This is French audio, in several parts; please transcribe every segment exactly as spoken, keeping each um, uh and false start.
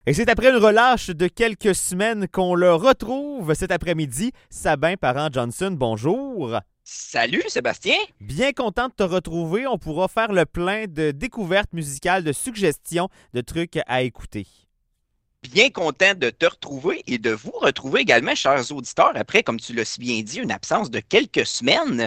Et c'est après une relâche de quelques semaines qu'on le retrouve cet après-midi. Sabin Parent-Johnson, bonjour. Salut Sébastien! Bien content de te retrouver. On pourra faire le plein de découvertes musicales, de suggestions, de trucs à écouter. Bien content de te retrouver et de vous retrouver également, chers auditeurs. Après, comme tu l'as si bien dit, une absence de quelques semaines,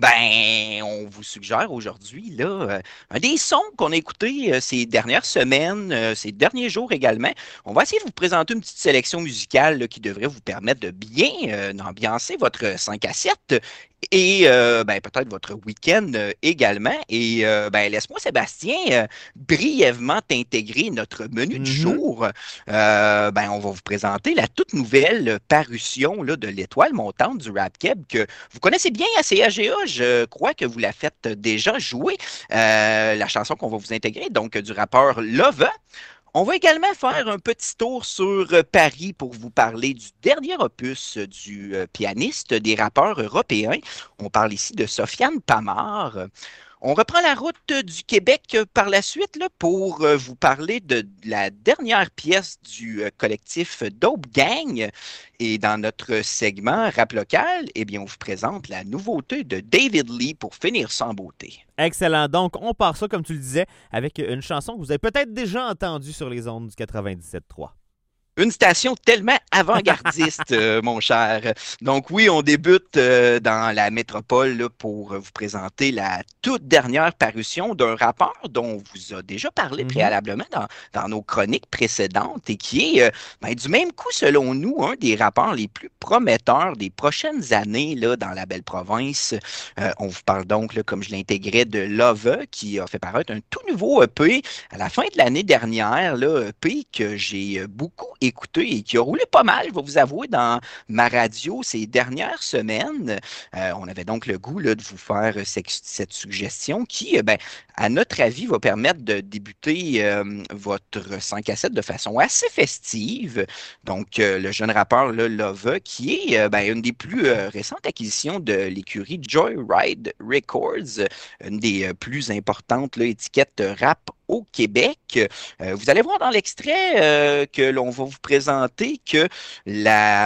ben, on vous suggère aujourd'hui là, euh, un des sons qu'on a écoutés euh, ces dernières semaines, euh, ces derniers jours également. On va essayer de vous présenter une petite sélection musicale là, qui devrait vous permettre de bien euh, ambiancer votre cinq à sept et euh, ben, peut-être votre week-end euh, également. Et euh, ben, laisse-moi, Sébastien, euh, brièvement t'intégrer notre menu du Mhm. jour. Euh, ben, on va vous présenter la toute nouvelle parution là, de l'étoile montante du rap keb que vous connaissez bien à C A G A. Je crois que vous la faites déjà jouer, euh, la chanson qu'on va vous intégrer, donc du rappeur Lova. On va également faire un petit tour sur euh, Paris pour vous parler du dernier opus du euh, pianiste des rappeurs européens. On parle ici de Sofiane Pamar. On reprend la route du Québec euh, par la suite là, pour euh, vous parler de la dernière pièce du euh, collectif Dope Gang. Et dans notre segment Rap local, eh bien, on vous présente la nouveauté de David Lee pour finir sans beauté. Excellent. Donc, on part ça, comme tu le disais, avec une chanson que vous avez peut-être déjà entendue sur les ondes du quatre-vingt-dix-sept trois. Une station tellement avant-gardiste, euh, mon cher. Donc oui, on débute euh, dans la métropole là, pour euh, vous présenter la toute dernière parution d'un rappeur dont on vous a déjà parlé Mhm. préalablement dans, dans nos chroniques précédentes et qui est, euh, ben, du même coup, selon nous, un des rappeurs les plus prometteurs des prochaines années là, dans la belle province. Euh, on vous parle donc, là, comme je l'intégrais, de Love, qui a fait paraître un tout nouveau E P à la fin de l'année dernière, là, E P que j'ai euh, beaucoup écouté et qui a roulé pas mal, je vais vous avouer, dans ma radio ces dernières semaines. Euh, on avait donc le goût là, de vous faire euh, cette, cette suggestion qui, euh, ben, à notre avis, va permettre de débuter euh, votre cinq à sept de façon assez festive. Donc, euh, le jeune rappeur là, Lova, qui est euh, ben, une des plus euh, récentes acquisitions de l'écurie Joyride Records, une des euh, plus importantes là, étiquettes rap au Québec. Euh, vous allez voir dans l'extrait euh, que l'on va vous présenter que la,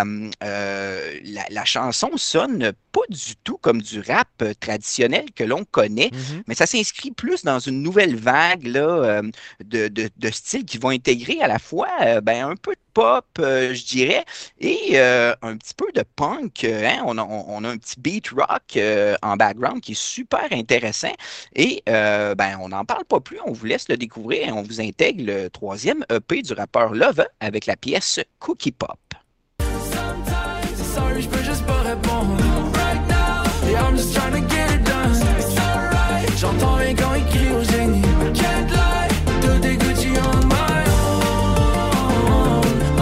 euh, la, la chanson sonne pas du tout comme du rap euh, traditionnel que l'on connaît, Mhm. mais ça s'inscrit plus dans une nouvelle vague là, euh, de, de, de styles qui vont intégrer à la fois euh, ben, un peu de pop, euh, je dirais, et euh, un petit peu de punk. euh, hein. On a, on, on a un petit beat rock euh, en background qui est super intéressant. Et euh, ben, on n'en parle pas plus, on vous laisse le découvrir et on vous intègre le troisième E P du rappeur Love avec la pièce Cookie Pop. Sorry, je peux juste pas répondre. Right now, yeah, I'm just trying to get it done. It's alright. J'entends rien quand il crie au génie. I can't lie, tout est Gucci on my own. Oh,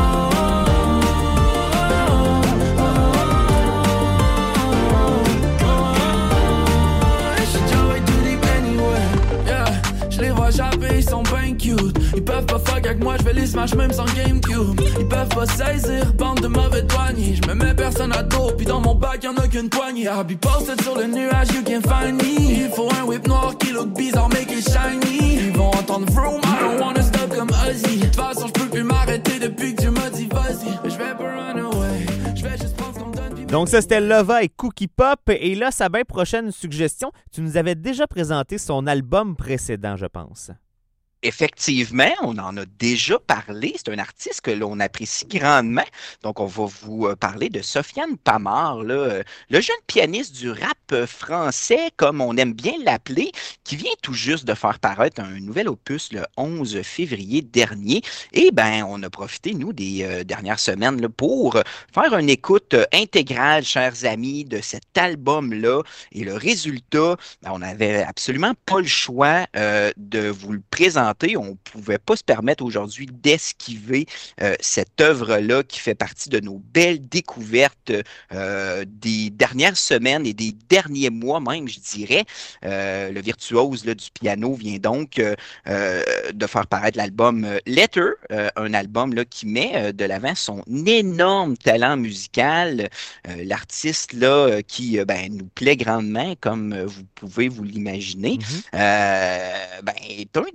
oh, oh. Je suis déjà way too deep anyway. Yeah, je les vois japper, ils sont ben cute. Ils peuvent pas fuck avec moi, je vais les smash même sans GameCube. Ils peuvent pas saisir, bande de mauvais douaniers. Je me mets personne à dos, puis dans mon bac y'en a qu'une poignée. I'll be posted sur le nuage, you can find me. Il faut un whip noir qui look bizarre, make it shiny. Ils vont entendre vroom, I don't wanna stop comme Ozzy. De toute façon, je peux plus m'arrêter depuis que tu m'as dit vas-y. Je vais pas run away, je vais juste prendre ce qu'on me donne. Puis... Donc ça, c'était Lova et Cookie Pop. Et là, Sabin, prochaine suggestion. Tu nous avais déjà présenté son album précédent, je pense. Effectivement, on en a déjà parlé. C'est un artiste que l'on apprécie grandement. Donc, on va vous euh, parler de Sofiane Pamar, là, euh, le jeune pianiste du rap euh, français, comme on aime bien l'appeler, qui vient tout juste de faire paraître un nouvel opus le onze février dernier. Et ben, on a profité, nous, des euh, dernières semaines là, pour euh, faire une écoute euh, intégrale, chers amis, de cet album-là. Et le résultat, ben, on n'avait absolument pas le choix euh, de vous le présenter. On ne pouvait pas se permettre aujourd'hui d'esquiver euh, cette œuvre-là qui fait partie de nos belles découvertes euh, des dernières semaines et des derniers mois même, je dirais. Euh, le virtuose là, du piano vient donc euh, euh, de faire paraître l'album Letter, euh, un album là, qui met euh, de l'avant son énorme talent musical. Euh, l'artiste là, euh, qui euh, ben, nous plaît grandement, comme euh, vous pouvez vous l'imaginer, Mhm. euh, ben, est un des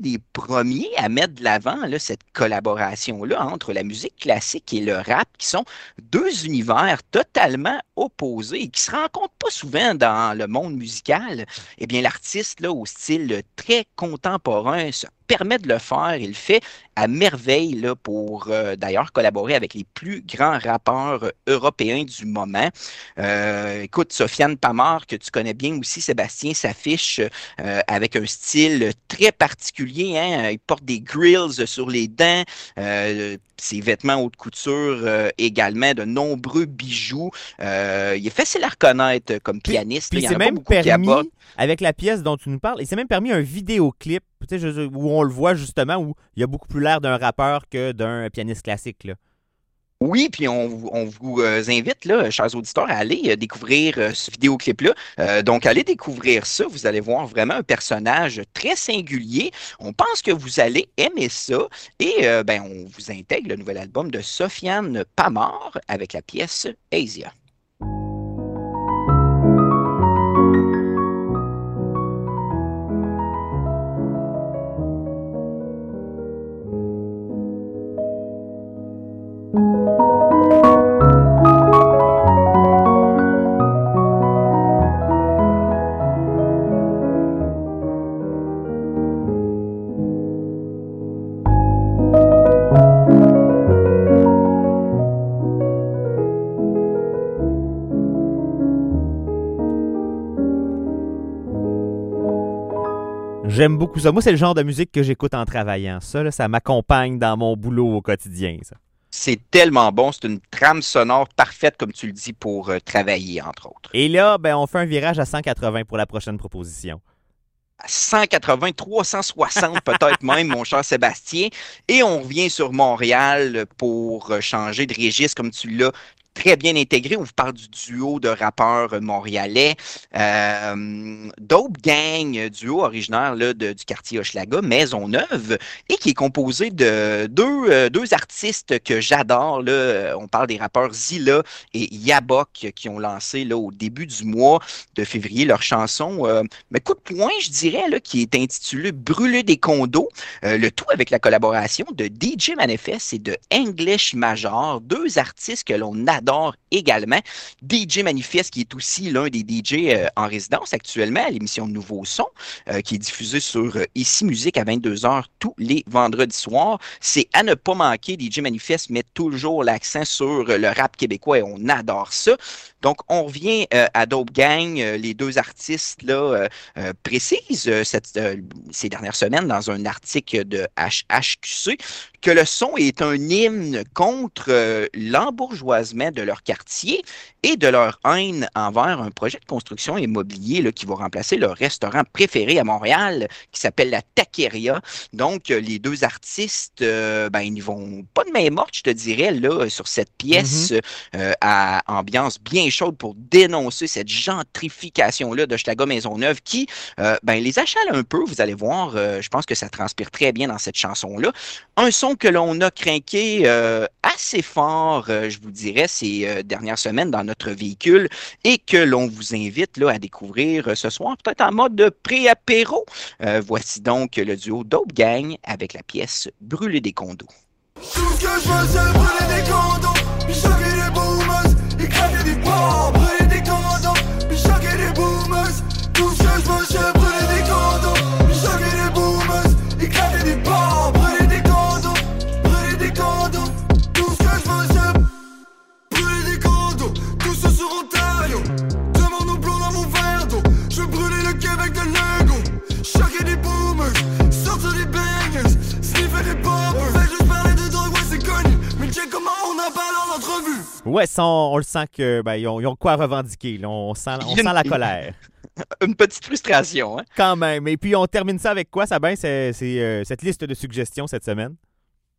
premiers à mettre de l'avant là, cette collaboration-là entre la musique classique et le rap, qui sont deux univers totalement opposés et qui se rencontrent pas souvent dans le monde musical. Eh bien, l'artiste, là, au style très contemporain, se permet de le faire. Il le fait à merveille là, pour euh, d'ailleurs collaborer avec les plus grands rappeurs européens du moment. Euh, écoute, Sofiane Pamart, que tu connais bien aussi, Sébastien, s'affiche euh, avec un style très particulier. Hein? Il porte des grills sur les dents, euh, ses vêtements haute couture euh, également, de nombreux bijoux. Euh, il est facile à reconnaître comme pianiste. Puis, puis il s'est même permis, avec la pièce dont tu nous parles, il s'est même permis un vidéoclip où on le voit justement, où il y a beaucoup plus l'air d'un rappeur que d'un pianiste classique, là. Oui, puis on, on vous euh, invite, là, chers auditeurs, à aller euh, découvrir euh, ce vidéoclip-là. Euh, donc, allez découvrir ça. Vous allez voir vraiment un personnage très singulier. On pense que vous allez aimer ça. Et euh, ben, on vous intègre le nouvel album de Sofiane Pamart avec la pièce Asia. J'aime beaucoup ça. Moi, c'est le genre de musique que j'écoute en travaillant. Ça, là, ça m'accompagne dans mon boulot au quotidien, ça. C'est tellement bon. C'est une trame sonore parfaite, comme tu le dis, pour euh, travailler, entre autres. Et là, ben, on fait un virage à cent quatre-vingts pour la prochaine proposition. À cent quatre-vingts, trois cent soixante peut-être même, mon cher Sébastien. Et on revient sur Montréal pour changer de registre, comme tu l'as très bien intégré. On vous parle du duo de rappeurs montréalais. Euh, Dope Gang, duo originaire là, de, du quartier Hochelaga, Maisonneuve, et qui est composé de deux, euh, deux artistes que j'adore. Là. On parle des rappeurs Zilla et Yabok qui ont lancé là, au début du mois de février leur chanson euh, mais coup de poing, je dirais, là, qui est intitulée Brûler des condos. Euh, le tout avec la collaboration de D J Manifest et de English Major, deux artistes que l'on adore également. D J Manifest, qui est aussi l'un des D J euh, en résidence actuellement à l'émission Nouveau Son, euh, qui est diffusée sur euh, Ici Musique à vingt-deux heures tous les vendredis soirs. C'est à ne pas manquer. D J Manifest met toujours l'accent sur euh, le rap québécois et on adore ça. Donc, on revient euh, à Dope Gang. Euh, les deux artistes là, euh, euh, précisent euh, cette, euh, ces dernières semaines dans un article de H H Q C que le son est un hymne contre euh, l'embourgeoisement de leur quartier et de leur haine envers un projet de construction immobilier là, qui va remplacer leur restaurant préféré à Montréal, qui s'appelle la Taqueria. Donc, euh, les deux artistes, euh, ben, ils vont pas de main morte, je te dirais, là, sur cette pièce mm-hmm. euh, à ambiance bien chaude pour dénoncer cette gentrification-là de Hochelaga Maisonneuve qui euh, ben, les achale un peu. Vous allez voir, euh, je pense que ça transpire très bien dans cette chanson-là. Un son que l'on a crinqué euh, assez fort, euh, je vous dirais, ces euh, dernières semaines dans notre véhicule et que l'on vous invite là, à découvrir euh, ce soir, peut-être en mode pré-apéro. Euh, voici donc le duo Dope Gang avec la pièce Brûler des condos. Tout ce que je veux, c'est brûler des condos, puis choquer les boomers, éclater des bombes, brûler des condos, puis choquer les boomers. Tout ce que je veux, c'est brûler des condos, puis choquer les boomers, éclater des bombes, brûler des condos, brûler des condos. Tout ce que je veux, c'est brûler des condos, tout ça sur Ontario. Demande au blond dans mon verre d'eau, je veux brûler le Québec de Lego, choquer des boomers, sortir des bangers, sniffer des bombers. Fait juste parler de drogue, ouais c'est connu, mais check comment on en parle en entrevue. Ouais, ça, on, on le sent que ben, ils, ont, ils ont quoi revendiquer. Là. On sent, on sent la colère. Une petite frustration, hein? Quand même. Et puis, on termine ça avec quoi, Sabin, c'est, c'est euh, cette liste de suggestions cette semaine?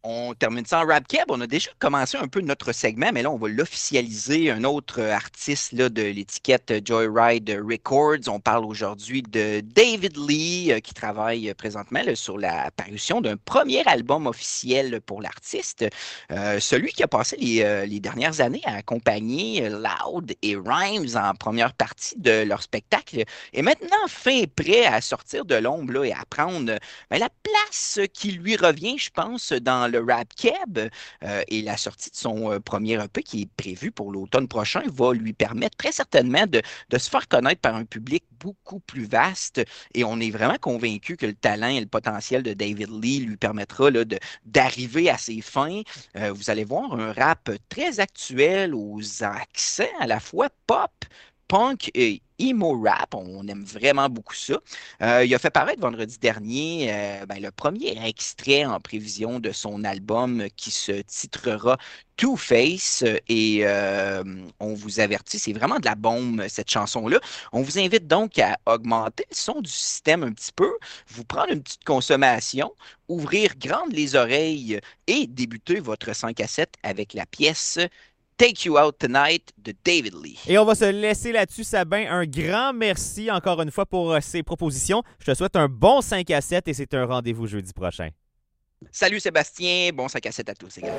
On termine ça en rap keb. On a déjà commencé un peu notre segment, mais là, on va l'officialiser. Un autre artiste là, de l'étiquette Joyride Records. On parle aujourd'hui de David Lee, euh, qui travaille présentement là, sur la parution d'un premier album officiel pour l'artiste. Euh, celui qui a passé les, euh, les dernières années à accompagner Loud et Rhymes en première partie de leur spectacle est maintenant fin prêt à sortir de l'ombre là, et à prendre ben, la place qui lui revient, je pense, dans le rap keb, euh, et la sortie de son euh, premier E P qui est prévu pour l'automne prochain va lui permettre très certainement de, de se faire connaître par un public beaucoup plus vaste, et on est vraiment convaincu que le talent et le potentiel de David Lee lui permettra là, de, d'arriver à ses fins. Euh, vous allez voir un rap très actuel aux accents à la fois pop, punk et emo rap. On aime vraiment beaucoup ça. Euh, il a fait paraître vendredi dernier euh, ben, le premier extrait en prévision de son album qui se titrera Two-Face, et euh, on vous avertit, c'est vraiment de la bombe cette chanson-là. On vous invite donc à augmenter le son du système un petit peu, vous prendre une petite consommation, ouvrir grandes les oreilles et débuter votre cinq à sept avec la pièce Take You Out Tonight de David Lee. Et on va se laisser là-dessus, Sabin. Un grand merci encore une fois pour euh, ces propositions. Je te souhaite un bon cinq à sept et c'est un rendez-vous jeudi prochain. Salut Sébastien, bon cinq à sept à tous également.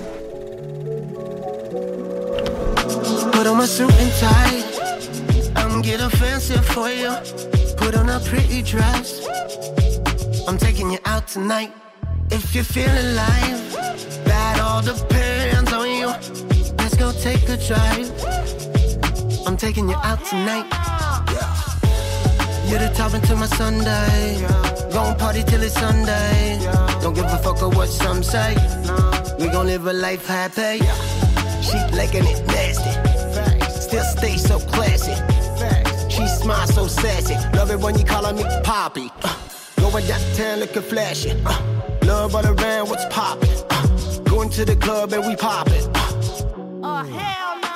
Put on my suit and tie, I'm getting fancy for you. Put on a pretty dress, I'm taking you out tonight. If you're feeling alive, that all depends on you. Let's go take a drive, I'm taking you out tonight. You're the top into my Sunday, gon' party till it's Sunday. Don't give a fuck of what some say, we gon' live a life happy. She licking it nasty, still stay so classy. She smiles so sassy, love it when you callin' me Poppy. uh, Going downtown looking flashy, uh, love all around what's poppin', uh, going to the club and we poppin'. uh. Oh hell no.